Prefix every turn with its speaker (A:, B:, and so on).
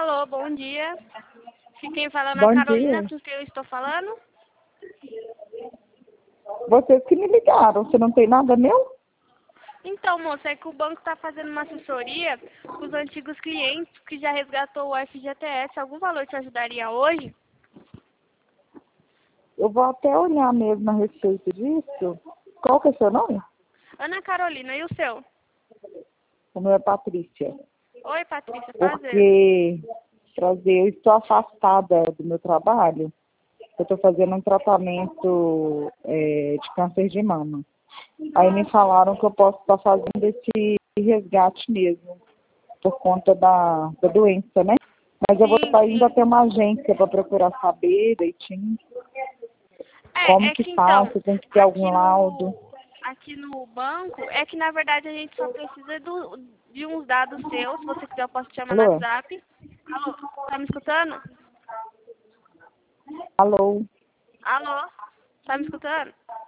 A: Alô, bom dia. Quem fala na
B: Bom
A: Carolina,
B: dia.
A: com quem eu estou falando?
B: Vocês que me ligaram, você não tem nada meu?
A: Então, moça, é que o banco está fazendo uma assessoria com os antigos clientes que já resgatou o FGTS. Algum valor te ajudaria hoje?
B: Eu vou até olhar mesmo a respeito disso. Qual que é o seu nome?
A: Ana Carolina, e o seu?
B: O meu é Patrícia.
A: Oi, Patrícia, prazer.
B: Prazer, eu estou afastada do meu trabalho. Eu estou fazendo um tratamento de câncer de mama. Aí me falaram que eu posso estar fazendo esse resgate mesmo, por conta da doença, né? Mas eu vou
A: Sim,
B: estar indo
A: sim.
B: até uma agência para procurar saber direitinho como
A: É
B: que
A: que então,
B: faço, tem que ter algum laudo.
A: aqui no banco, é que na verdade a gente só precisa de uns dados seus. Se você quiser, eu posso te chamar no
B: Alô?
A: WhatsApp. Alô, tá me escutando?
B: Alô?
A: Alô, tá me escutando?